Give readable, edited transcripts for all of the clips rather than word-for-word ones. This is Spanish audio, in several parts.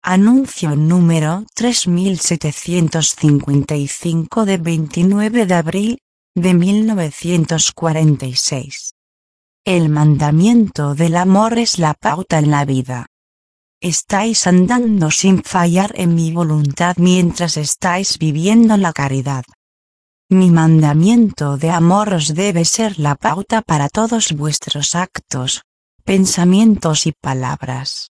Anuncio número 3755 de 29 de abril de 1946. El mandamiento del amor es la pauta en la vida. Estáis andando sin fallar en mi voluntad mientras estáis viviendo la caridad. Mi mandamiento de amor os debe ser la pauta para todos vuestros actos, pensamientos y palabras.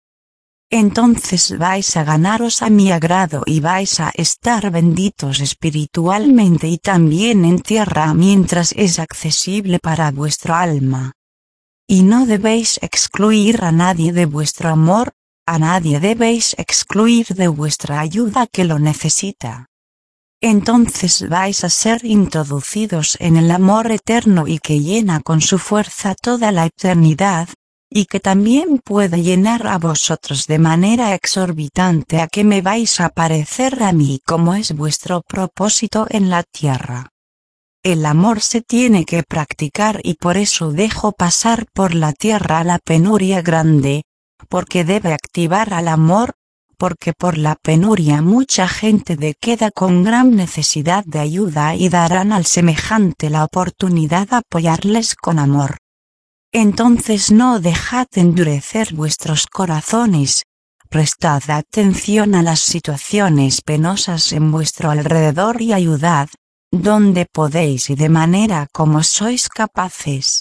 Entonces vais a ganaros a mi agrado y vais a estar benditos espiritualmente y también en tierra mientras es accesible para vuestro alma. Y no debéis excluir a nadie de vuestro amor, a nadie debéis excluir de vuestra ayuda que lo necesita. Entonces vais a ser introducidos en el amor eterno y que llena con su fuerza toda la eternidad, y que también puede llenar a vosotros de manera exorbitante a que me vais a parecer a mí como es vuestro propósito en la tierra. El amor se tiene que practicar y por eso dejo pasar por la tierra la penuria grande, porque debe activar al amor, porque por la penuria mucha gente queda con gran necesidad de ayuda y darán al semejante la oportunidad de apoyarles con amor. Entonces no dejad endurecer vuestros corazones, prestad atención a las situaciones penosas en vuestro alrededor y ayudad, donde podéis y de manera como sois capaces.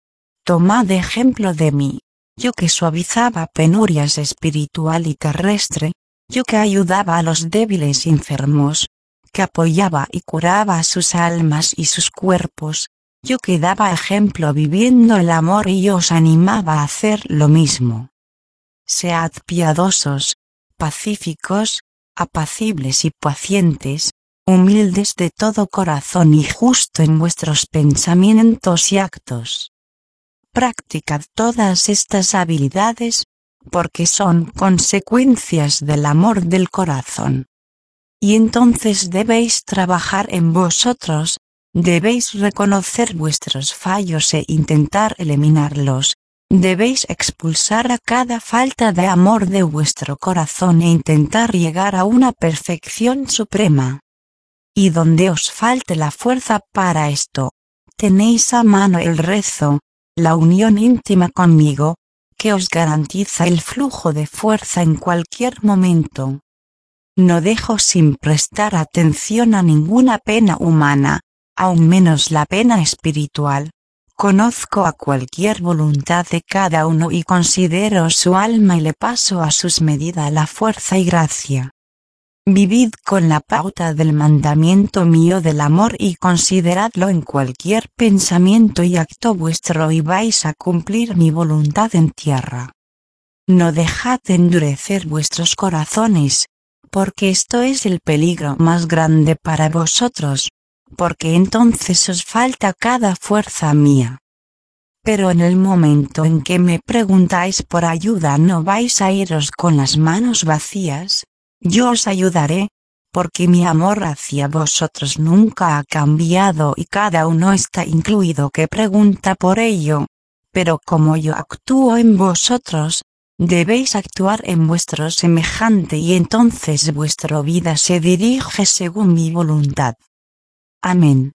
Tomad ejemplo de mí, yo que suavizaba penurias espiritual y terrestre, yo que ayudaba a los débiles y enfermos, que apoyaba y curaba a sus almas y sus cuerpos, yo que daba ejemplo viviendo el amor y os animaba a hacer lo mismo. Sead piadosos, pacíficos, apacibles y pacientes, humildes de todo corazón y justo en vuestros pensamientos y actos. Practicad todas estas habilidades, porque son consecuencias del amor del corazón. Y entonces debéis trabajar en vosotros, debéis reconocer vuestros fallos e intentar eliminarlos, debéis expulsar a cada falta de amor de vuestro corazón e intentar llegar a una perfección suprema. Y donde os falte la fuerza para esto, tenéis a mano el rezo, la unión íntima conmigo, que os garantiza el flujo de fuerza en cualquier momento. No dejo sin prestar atención a ninguna pena humana, aún menos la pena espiritual. Conozco a cualquier voluntad de cada uno y considero su alma y le paso a sus medidas la fuerza y gracia. Vivid con la pauta del mandamiento mío del amor y consideradlo en cualquier pensamiento y acto vuestro y vais a cumplir mi voluntad en tierra. No dejad de endurecer vuestros corazones, porque esto es el peligro más grande para vosotros, porque entonces os falta cada fuerza mía. Pero en el momento en que me preguntáis por ayuda no vais a iros con las manos vacías, yo os ayudaré, porque mi amor hacia vosotros nunca ha cambiado y cada uno está incluido que pregunta por ello, pero como yo actúo en vosotros, debéis actuar en vuestro semejante y entonces vuestra vida se dirige según mi voluntad. Amén.